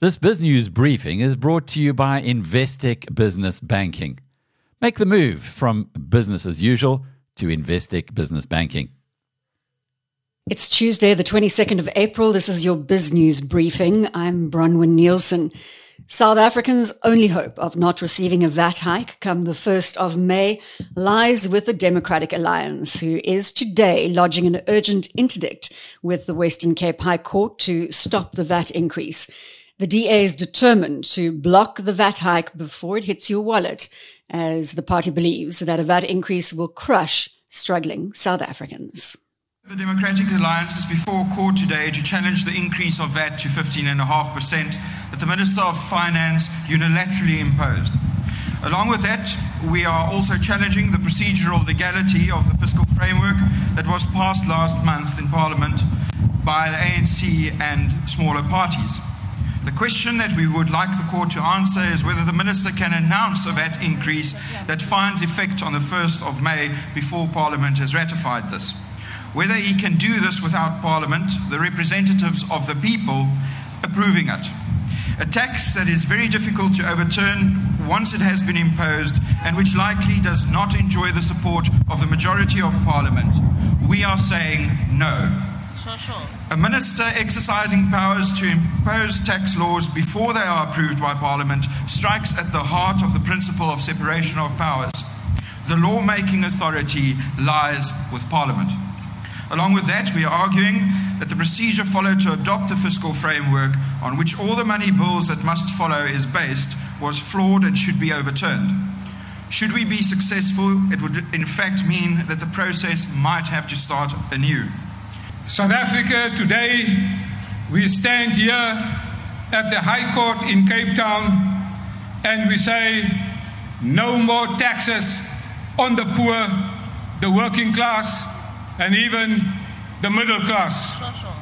This BizNews briefing is brought to you by Investec Business Banking. Make the move from business as usual to Investec Business Banking. It's Tuesday, the 22nd of April. This is your BizNews briefing. I'm Bronwyn Nielsen. South Africans' only hope of not receiving a VAT hike come the 1st of May lies with the Democratic Alliance, who is today lodging an urgent interdict with the Western Cape High Court to stop the VAT increase. The DA is determined to block the VAT hike before it hits your wallet, as the party believes that a VAT increase will crush struggling South Africans. The Democratic Alliance is before court today to challenge the increase of VAT to 15.5% that the Minister of Finance unilaterally imposed. Along with that, we are also challenging the procedural legality of the fiscal framework that was passed last month in Parliament by the ANC and smaller parties. The question that we would like the court to answer is whether the Minister can announce a VAT increase that finds effect on the 1st of May before Parliament has ratified this. Whether he can do this without Parliament, the representatives of the people, approving it. A tax that is very difficult to overturn once it has been imposed and which likely does not enjoy the support of the majority of Parliament. We are saying no. Sure. A minister exercising powers to impose tax laws before they are approved by Parliament strikes at the heart of the principle of separation of powers. The lawmaking authority lies with Parliament. Along with that, we are arguing that the procedure followed to adopt the fiscal framework on which all the money bills that must follow is based was flawed and should be overturned. Should we be successful, it would in fact mean that the process might have to start anew. South Africa, today we stand here at the High Court in Cape Town and we say no more taxes on the poor, the working class, and even the middle class.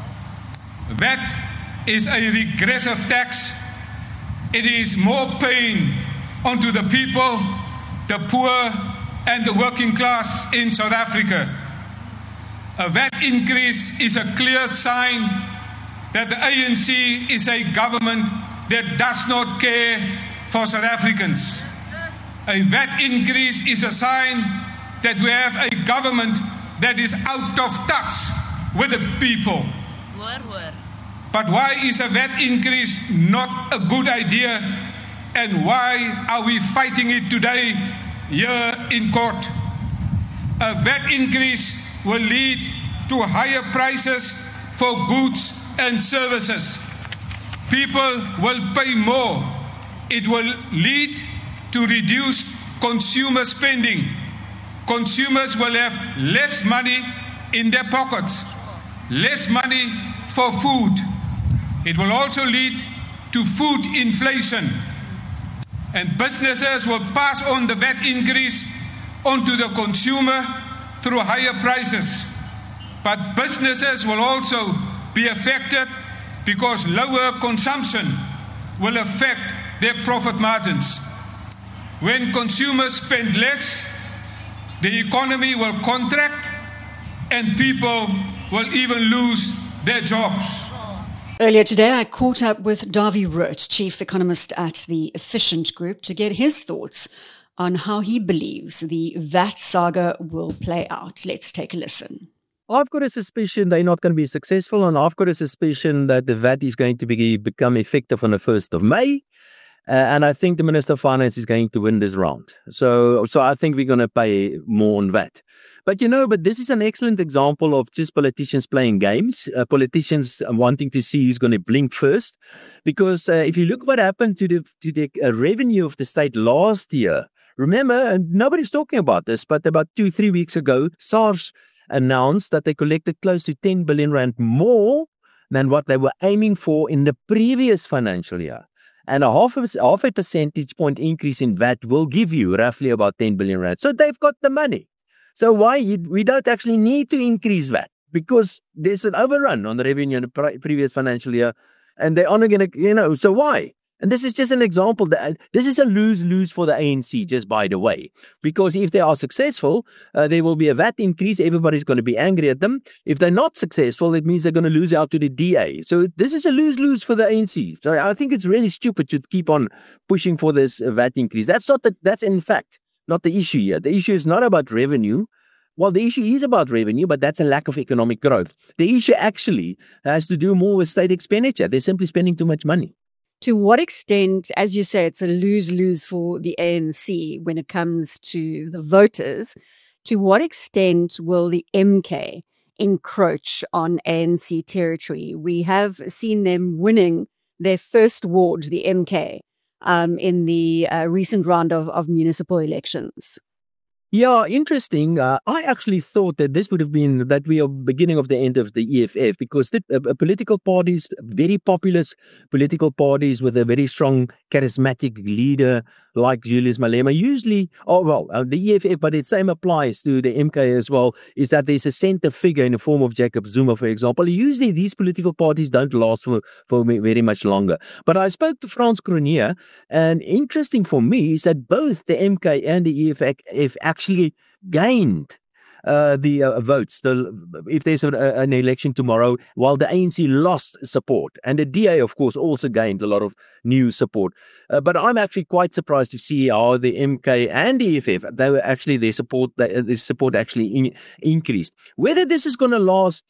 That is a regressive tax. It is more pain onto the people, the poor, and the working class in South Africa. A VAT increase is a clear sign that the ANC is a government that does not care for South Africans. A VAT increase is a sign that we have a government that is out of touch with the people. But why is a VAT increase not a good idea? And why are we fighting it today here in court? A VAT increase will lead to higher prices for goods and services. People will pay more. It will lead to reduced consumer spending. Consumers will have less money in their pockets, less money for food. It will also lead to food inflation. And businesses will pass on the VAT increase onto the consumer through higher prices. But businesses will also be affected because lower consumption will affect their profit margins. When consumers spend less, the economy will contract and people will even lose their jobs. Earlier today, I caught up with Dawie Root, chief economist at the Efficient Group, to get his thoughts on how he believes the VAT saga will play out. Let's take a listen. I've got a suspicion they're not going to be successful, and I've got a suspicion that the VAT is going to become effective on the 1st of May. And I think the Minister of Finance is going to win this round. So I think we're going to pay more on VAT. But this is an excellent example of just politicians playing games, politicians wanting to see who's going to blink first. Because if you look what happened to the revenue of the state last year, remember, and nobody's talking about this, but about 2-3 weeks ago, SARS announced that they collected close to 10 billion rand more than what they were aiming for in the previous financial year. And half a percentage point increase in VAT will give you roughly about 10 billion rand. So they've got the money. So we don't actually need to increase VAT because there's an overrun on the revenue in the previous financial year, and they're only going to, so why? And this is just an example. This is a lose-lose for the ANC, just by the way, because if they are successful, there will be a VAT increase. Everybody's going to be angry at them. If they're not successful, it means they're going to lose out to the DA. So this is a lose-lose for the ANC. So I think it's really stupid to keep on pushing for this VAT increase. That's in fact not the issue here. The issue is not about revenue. Well, the issue is about revenue, but that's a lack of economic growth. The issue actually has to do more with state expenditure. They're simply spending too much money. To what extent, as you say, it's a lose-lose for the ANC when it comes to the voters, to what extent will the MK encroach on ANC territory? We have seen them winning their first ward, the MK, in the recent round of municipal elections. Yeah, interesting. I actually thought that this would have been that we are beginning of the end of the EFF, because the political parties, very populist political parties with a very strong charismatic leader like Julius Malema, usually, the EFF, but the same applies to the MK as well, is that there's a center figure in the form of Jacob Zuma, for example. Usually these political parties don't last for very much longer. But I spoke to Frans Cronje, and interesting for me is that both the MK and the EFF actually gained the votes. If there's an election tomorrow, while the ANC lost support, and the DA, of course, also gained a lot of new support. But I'm actually quite surprised to see how the MK and the EFF, their support actually increased. Whether this is going to last,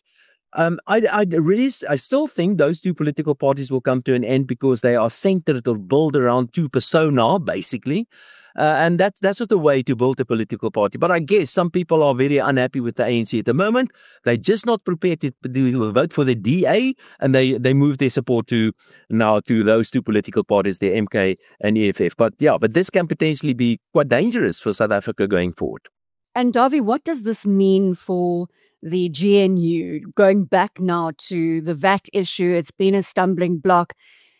I still think those two political parties will come to an end, because they are centered or built around two persona, basically. And that's not the way to build a political party. But I guess some people are very unhappy with the ANC at the moment. They're just not prepared to vote for the DA, and they move their support to those two political parties, the MK and EFF. But this can potentially be quite dangerous for South Africa going forward. And Dawie, what does this mean for the GNU? Going back now to the VAT issue, it's been a stumbling block.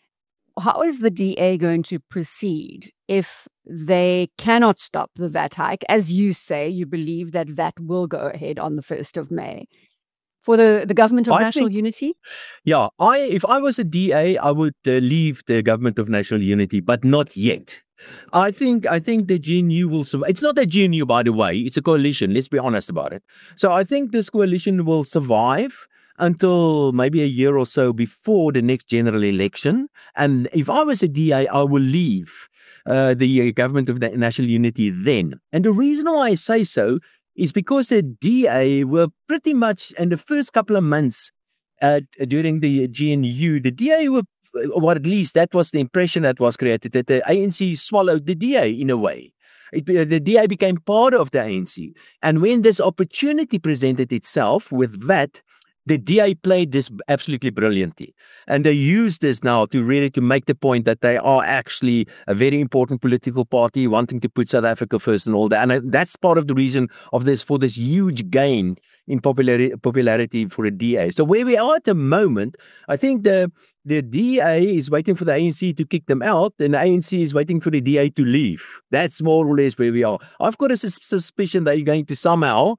How is the DA going to proceed if they cannot stop the VAT hike? As you say, you believe that VAT will go ahead on the 1st of May. For the Government of National Unity? Yeah, if I was a DA, I would leave the Government of National Unity, but not yet. I think the GNU will survive. It's not a GNU, by the way. It's a coalition. Let's be honest about it. So I think this coalition will survive until maybe a year or so before the next general election. And if I was a DA, I will leave the Government of National Unity then. And the reason why I say so is because the DA were pretty much, in the first couple of months during the GNU, the DA were, or at least that was the impression that was created, that the ANC swallowed the DA in a way. The DA became part of the ANC. And when this opportunity presented itself with VAT, the DA played this absolutely brilliantly. And they used this now to make the point that they are actually a very important political party wanting to put South Africa first and all that. And that's part of the reason for this huge gain in popularity for the DA. So where we are at the moment, I think the DA is waiting for the ANC to kick them out, and the ANC is waiting for the DA to leave. That's more or less where we are. I've got a suspicion they're going to somehow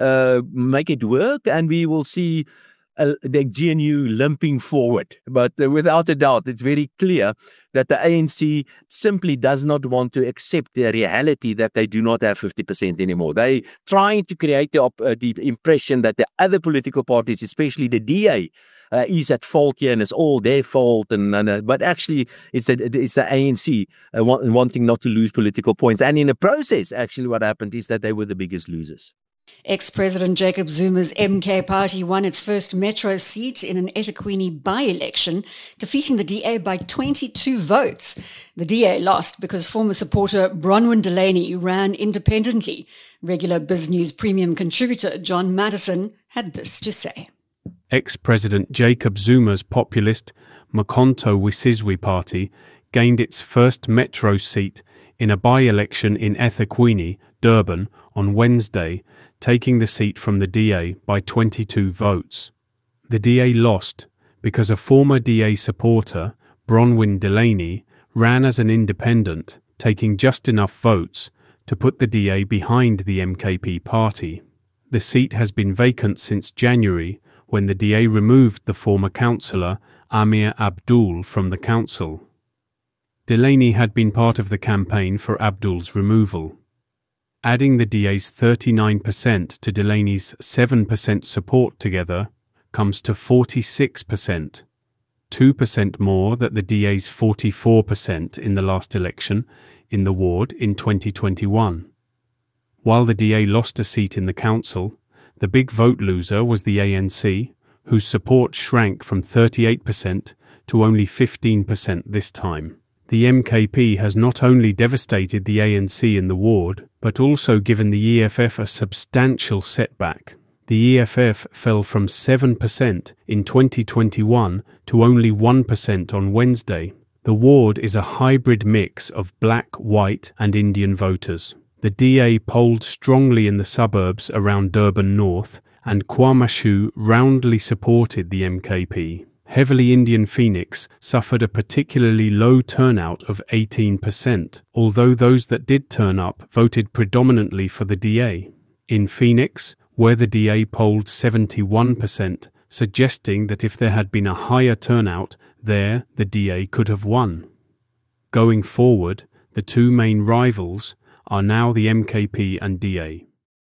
make it work, and we will see the GNU limping forward. But without a doubt, it's very clear that the ANC simply does not want to accept the reality that they do not have 50% anymore. They're trying to create the impression that the other political parties, especially the DA, is at fault here and it's all their fault. But actually, it's the ANC wanting not to lose political points. And in the process, actually, what happened is that they were the biggest losers. Ex-President Jacob Zuma's MK party won its first metro seat in an eThekwini by-election, defeating the DA by 22 votes. The DA lost because former supporter Bronwyn Delaney ran independently. Regular BizNews premium contributor John Madison had this to say. Ex-President Jacob Zuma's populist Mkhonto weSizwe party gained its first metro seat in a by-election in eThekwini, Durban, on Wednesday, taking the seat from the DA by 22 votes. The DA lost because a former DA supporter, Bronwyn Delaney, ran as an independent, taking just enough votes to put the DA behind the MKP party. The seat has been vacant since January, when the DA removed the former councillor Amir Abdul from the council. Delaney had been part of the campaign for Abdul's removal. Adding the DA's 39% to Delaney's 7% support together comes to 46%, 2% more than the DA's 44% in the last election in the ward in 2021. While the DA lost a seat in the council, the big vote loser was the ANC, whose support shrank from 38% to only 15% this time. The MKP has not only devastated the ANC in the ward, but also given the EFF a substantial setback. The EFF fell from 7% in 2021 to only 1% on Wednesday. The ward is a hybrid mix of black, white and Indian voters. The DA polled strongly in the suburbs around Durban North, and KwaMashu roundly supported the MKP. Heavily Indian Phoenix suffered a particularly low turnout of 18%, although those that did turn up voted predominantly for the DA. In Phoenix, where the DA polled 71%, suggesting that if there had been a higher turnout there, the DA could have won. Going forward, the two main rivals are now the MKP and DA.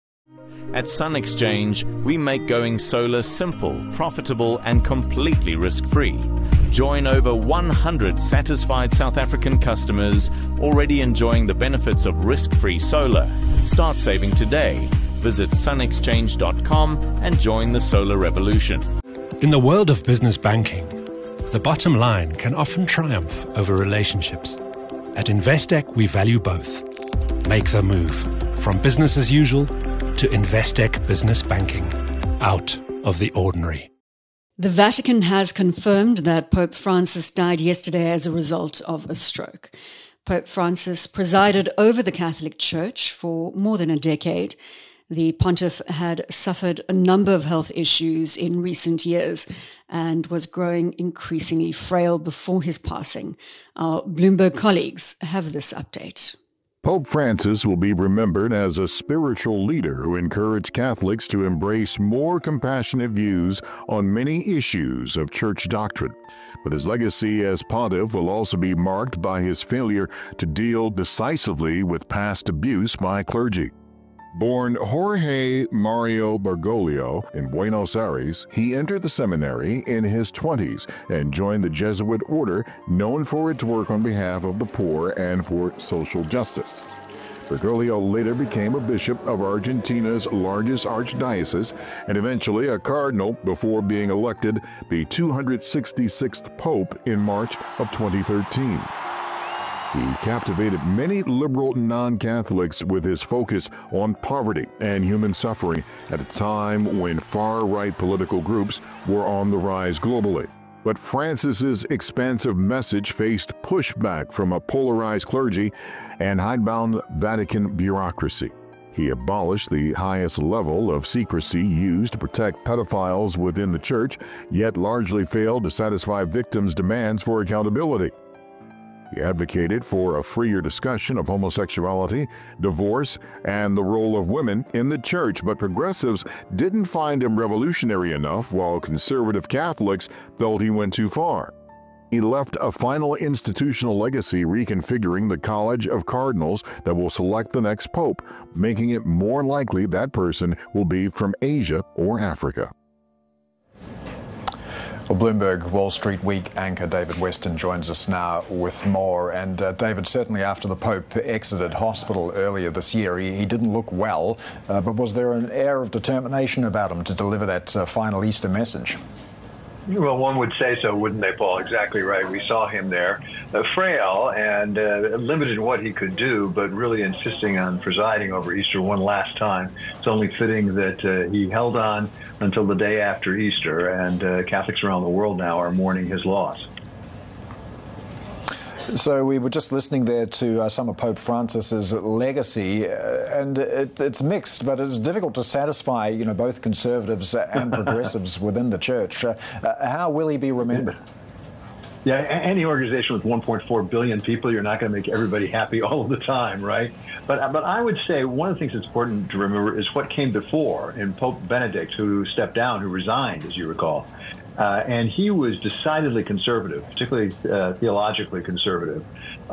At Sun Exchange, we make going solar simple, profitable and completely risk-free. Join over 100 satisfied South African customers already enjoying the benefits of risk-free solar. Start saving today. Visit sunexchange.com and join the solar revolution. In the world of business banking, the bottom line can often triumph over relationships. At Investec, we value both. Make the move from business as usual to Investec Business Banking, out of the ordinary. The Vatican has confirmed that Pope Francis died yesterday as a result of a stroke. Pope Francis presided over the Catholic Church for more than a decade. The pontiff had suffered a number of health issues in recent years and was growing increasingly frail before his passing. Our Bloomberg colleagues have this update. Pope Francis will be remembered as a spiritual leader who encouraged Catholics to embrace more compassionate views on many issues of church doctrine. But his legacy as pontiff will also be marked by his failure to deal decisively with past abuse by clergy. Born Jorge Mario Bergoglio in Buenos Aires, he entered the seminary in his 20s and joined the Jesuit order known for its work on behalf of the poor and for social justice. Bergoglio later became a bishop of Argentina's largest archdiocese and eventually a cardinal before being elected the 266th Pope in March of 2013. He captivated many liberal non-Catholics with his focus on poverty and human suffering at a time when far-right political groups were on the rise globally. But Francis's expansive message faced pushback from a polarized clergy and hidebound Vatican bureaucracy. He abolished the highest level of secrecy used to protect pedophiles within the church, yet largely failed to satisfy victims' demands for accountability. He advocated for a freer discussion of homosexuality, divorce, and the role of women in the church, but progressives didn't find him revolutionary enough, while conservative Catholics felt he went too far. He left a final institutional legacy reconfiguring the College of Cardinals that will select the next pope, making it more likely that person will be from Asia or Africa. Well, Bloomberg Wall Street Week anchor David Weston joins us now with more. And David, certainly after the Pope exited hospital earlier this year, he didn't look well, but was there an air of determination about him to deliver that final Easter message? Well, one would say so, wouldn't they, Paul? Exactly right. We saw him there, frail and limited in what he could do, but really insisting on presiding over Easter one last time. It's only fitting that he held on until the day after Easter, and Catholics around the world now are mourning his loss. So we were just listening there to some of Pope Francis's legacy, and it's mixed, but it's difficult to satisfy, both conservatives and progressives within the church. How will he be remembered? Yeah, any organization with 1.4 billion people, you're not going to make everybody happy all of the time, right? But I would say one of the things that's important to remember is what came before in Pope Benedict, who stepped down, who resigned, as you recall. And he was decidedly conservative, particularly theologically conservative,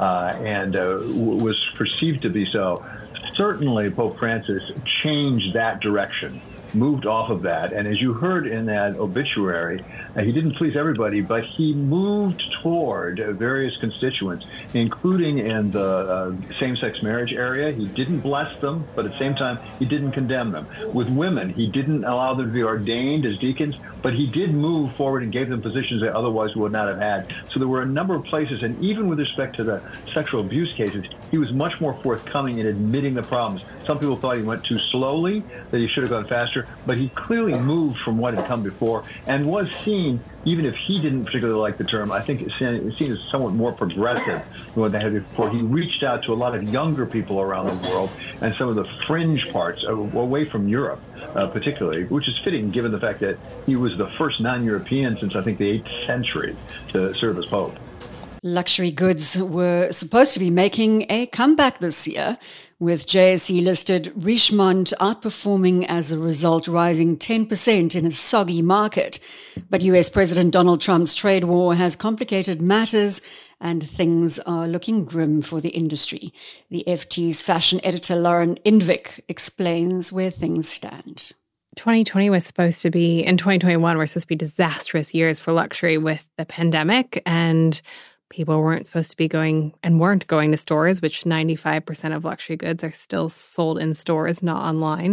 and was perceived to be so. Certainly, Pope Francis changed that direction, moved off of that. And as you heard in that obituary, he didn't please everybody, but he moved toward various constituents, including in the same-sex marriage area. He didn't bless them, but at the same time, he didn't condemn them. With women, he didn't allow them to be ordained as deacons, but he did move forward and gave them positions they otherwise would not have had. So there were a number of places, and even with respect to the sexual abuse cases, he was much more forthcoming in admitting the problems. Some people thought he went too slowly, that he should have gone faster, but he clearly moved from what had come before and was seen, even if he didn't particularly like the term, I think it's seen as somewhat more progressive than what they had before. He reached out to a lot of younger people around the world and some of the fringe parts away from Europe, particularly, which is fitting given the fact that he was the first non-European since, I think, the 8th century to serve as Pope. Luxury goods were supposed to be making a comeback this year, with JSE-listed Richemont outperforming as a result, rising 10% in a soggy market. But US President Donald Trump's trade war has complicated matters, and things are looking grim for the industry. The FT's fashion editor Lauren Indvik explains where things stand. 2020 was supposed to be, and 2021 were supposed to be disastrous years for luxury with the pandemic, and people weren't supposed to be going and weren't going to stores, which 95% of luxury goods are still sold in stores, not online.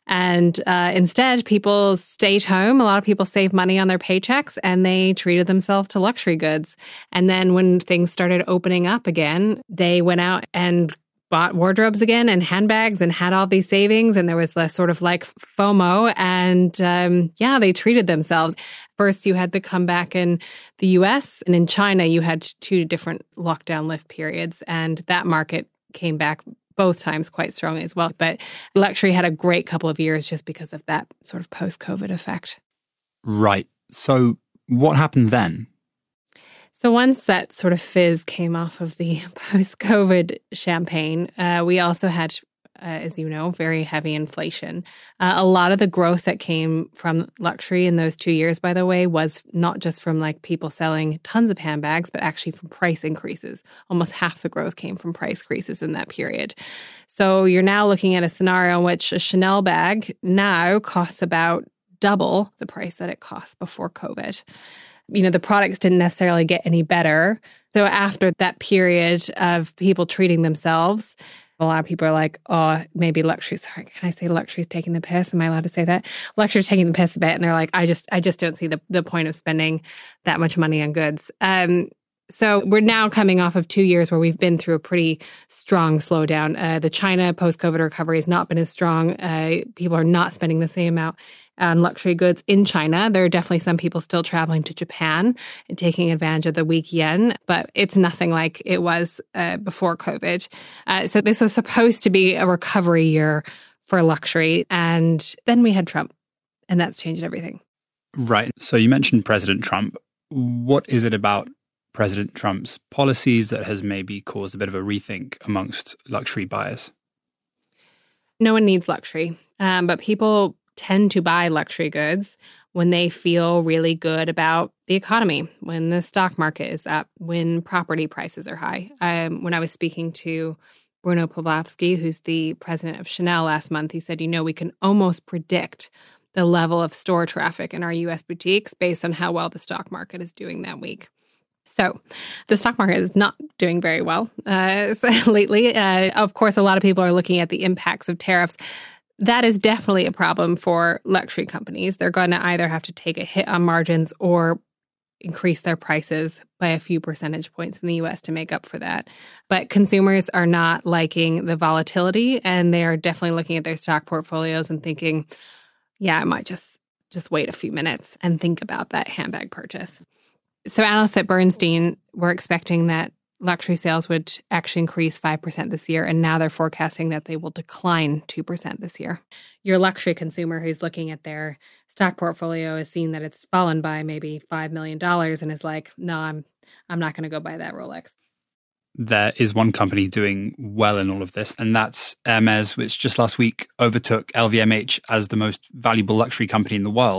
And instead, people stayed home. A lot of people saved money on their paychecks and they treated themselves to luxury goods. And then when things started opening up again, they went out and bought wardrobes again and handbags and had all these savings. And there was this sort of like FOMO. And they treated themselves. First, you had the comeback in the US, and in China, you had 2 different lockdown lift periods. And that market came back both times quite strongly as well. But luxury had a great couple of years just because of that sort of post-COVID effect. Right. So what happened then? So once that sort of fizz came off of the post-COVID champagne, we also had, as you know, very heavy inflation. A lot of the growth that came from luxury in those 2 years, by the way, was not just from like people selling tons of handbags, but actually from price increases. Almost half the growth came from price increases in that period. So you're now looking at a scenario in which a Chanel bag now costs about double the price that it cost before COVID. You know, the products didn't necessarily get any better. So after that period of people treating themselves, a lot of people are like, oh, maybe luxury. Sorry, can I say luxury's taking the piss? Am I allowed to say that? Luxury's taking the piss a bit. And they're like, I just don't see the point of spending that much money on goods. So we're now coming off of 2 years where we've been through a pretty strong slowdown. The China post-COVID recovery has not been as strong. People are not spending the same amount on luxury goods in China. There are definitely some people still traveling to Japan and taking advantage of the weak yen, but it's nothing like it was before COVID. So this was supposed to be a recovery year for luxury. And then we had Trump, and that's changed everything. Right. So you mentioned President Trump. What is it about President Trump's policies that has maybe caused a bit of a rethink amongst luxury buyers? No one needs luxury, but people tend to buy luxury goods when they feel really good about the economy, when the stock market is up, when property prices are high. When I was speaking to Bruno Pavlovsky, who's the president of Chanel last month, he said, we can almost predict the level of store traffic in our U.S. boutiques based on how well the stock market is doing that week. So the stock market is not doing very well lately. Of course, a lot of people are looking at the impacts of tariffs. That is definitely a problem for luxury companies. They're going to either have to take a hit on margins or increase their prices by a few percentage points in the U.S. to make up for that. But consumers are not liking the volatility, and they are definitely looking at their stock portfolios and thinking, I might just wait a few minutes and think about that handbag purchase. So analysts at Bernstein were expecting that luxury sales would actually increase 5% this year, and now they're forecasting that they will decline 2% this year. Your luxury consumer who's looking at their stock portfolio has seen that it's fallen by maybe $5 million and is like, no, I'm not going to go buy that Rolex. There is one company doing well in all of this, and that's Hermes, which just last week overtook LVMH as the most valuable luxury company in the world.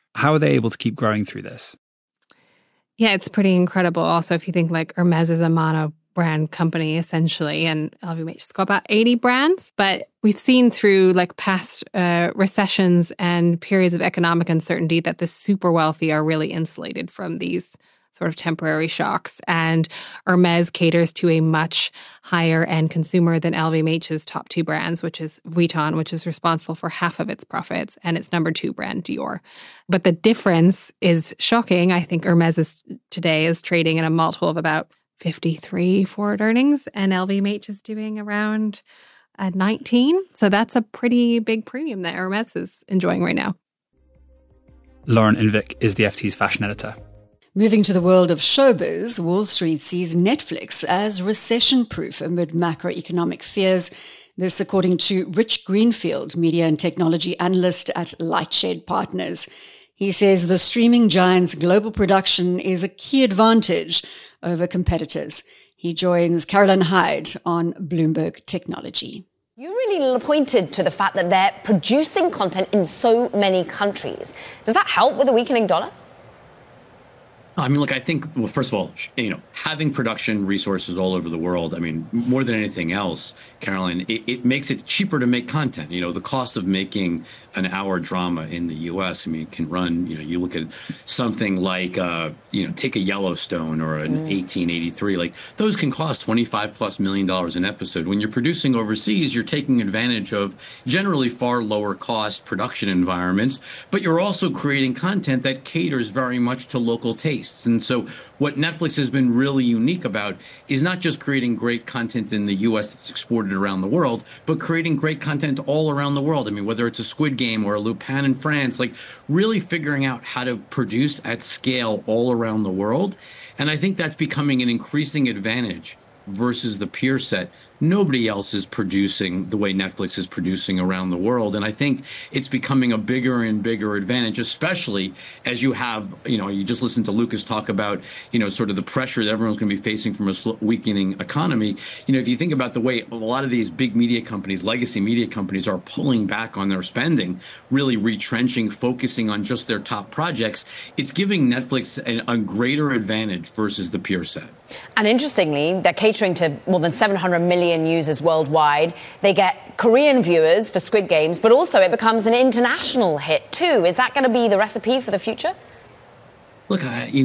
How are they able to keep growing through this? Yeah, it's pretty incredible. Also, if you think like Hermes is a mono-brand company, essentially, and LVMH has got about 80 brands. But we've seen through like past recessions and periods of economic uncertainty that the super wealthy are really insulated from these sort of temporary shocks. And Hermes caters to a much higher end consumer than LVMH's top two brands, which is Vuitton, which is responsible for half of its profits, and its number two brand, Dior. But the difference is shocking. I think Hermes today is trading at a multiple of about 53 forward earnings, and LVMH is doing around 19. So that's a pretty big premium that Hermes is enjoying right now. Lauren Invik is the FT's fashion editor. Moving to the world of showbiz, Wall Street sees Netflix as recession-proof amid macroeconomic fears. This according to Rich Greenfield, media and technology analyst at Lightshed Partners. He says the streaming giant's global production is a key advantage over competitors. He joins Caroline Hyde on Bloomberg Technology. You really pointed to the fact that they're producing content in so many countries. Does that help with a weakening dollar? I mean, look, I think, well, first of all, having production resources all over the world, I mean, more than anything else, Caroline, it makes it cheaper to make content. The cost of making an hour drama in the U.S., I mean, it can run, you look at something like, take a Yellowstone or an 1883, like those can cost $25+ million an episode. When you're producing overseas, you're taking advantage of generally far lower cost production environments, but you're also creating content that caters very much to local tastes. And so what Netflix has been really unique about is not just creating great content in the U.S. that's exported around the world, but creating great content all around the world. I mean, whether it's a Squid Game or a Lupin in France, like really figuring out how to produce at scale all around the world. And I think that's becoming an increasing advantage versus the peer set. Nobody else is producing the way Netflix is producing around the world. And I think it's becoming a bigger and bigger advantage, especially as you have, you just listened to Lucas talk about, sort of the pressure that everyone's going to be facing from a weakening economy. If you think about the way a lot of these big media companies, legacy media companies, are pulling back on their spending, really retrenching, focusing on just their top projects, it's giving Netflix a greater advantage versus the peer set. And interestingly, they're catering to more than 700 million users worldwide. They get Korean viewers for Squid Games, but also it becomes an international hit too. Is that going to be the recipe for the future? Look,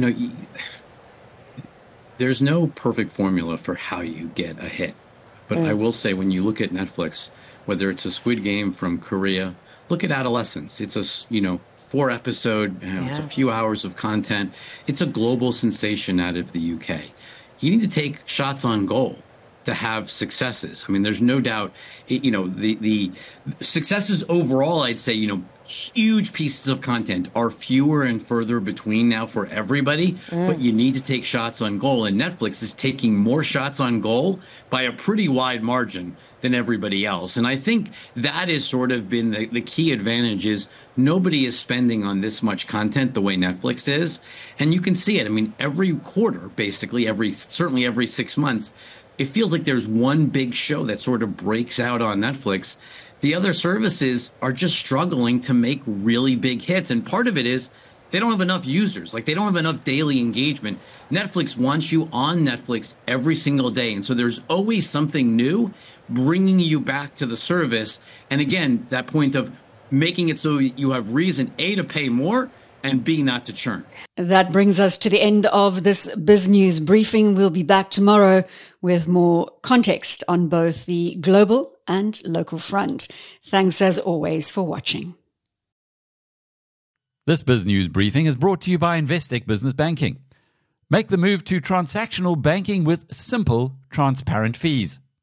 there's no perfect formula for how you get a hit. But I will say, when you look at Netflix, whether it's a Squid Game from Korea, look at Adolescence. It's a, 4-episode, it's a few hours of content. It's a global sensation out of the UK. You need to take shots on goal to have successes. I mean, there's no doubt, the successes overall, I'd say, huge pieces of content are fewer and further between now for everybody, but you need to take shots on goal. And Netflix is taking more shots on goal by a pretty wide margin than everybody else. And I think that has sort of been the key advantage is nobody is spending on this much content the way Netflix is. And you can see it. I mean, every quarter, basically, certainly every 6 months, it feels like there's one big show that sort of breaks out on Netflix. The other services are just struggling to make really big hits. And part of it is they don't have enough users. Like, they don't have enough daily engagement. Netflix wants you on Netflix every single day. And so there's always something new bringing you back to the service. And again, that point of making it so you have reason, A, to pay more, and B, not to churn. That brings us to the end of this Biz News briefing. We'll be back tomorrow with more context on both the global and local front. Thanks as always for watching. This Biz News briefing is brought to you by Investec Business Banking. Make the move to transactional banking with simple, transparent fees.